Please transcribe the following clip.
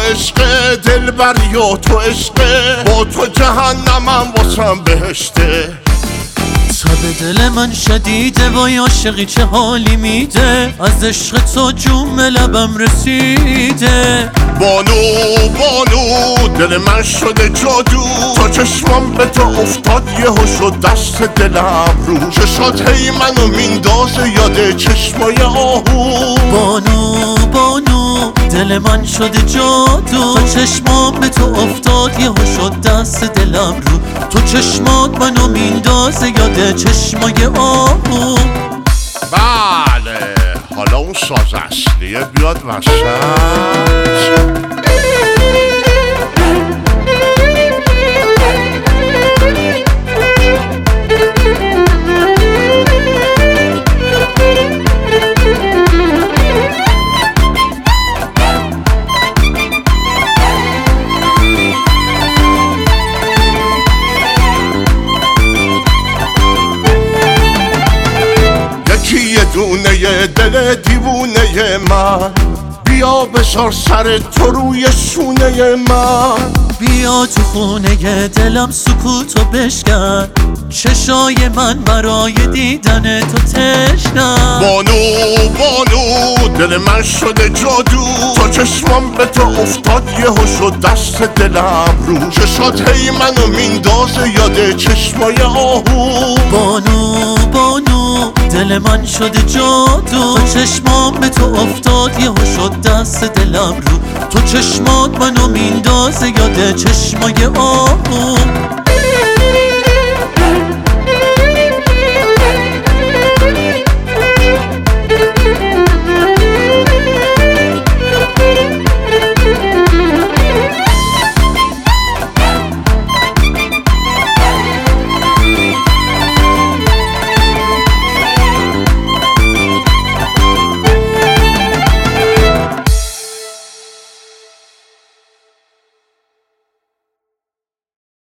عشق دلبری و تو عشق، با تو جهنمم واسم بهشته. تب دل من شدیده وای عاشقی چه حالی میده، از عشق تو جوم لبم رسیده. بانو بانو دل من شده جادو، تا چشمم به تو افتاد یهو شد دست دلم رو. چشات هی منو میندازه یاد چشمای آهو. بانو بانو دل من شده جادو، تا چشمام به تو افتاد یهو شد دست دلم رو. تو چشمات منو میندازه یاد چشمای آهو. بله حالا اون ساز اصلیه بیاد وسط. یه دونه دل دیوونه من، بیا بذار سر تو روی شونه من. بیا تو خونه دلم سکوتو بشکن، چشای من برای دیدن تو تشنن. بانو بانو دل من شده جادو، تا چشمم به تو افتاد یهو شد دست دلم رو. چشات هی منو میندازه یاد چشمای آهو. بانو بانو دل من شده جادو، تا چشمام به تو افتاد یهو شد دست دلم رو. تو چشمات منو میندازه یاد چشمای آهو.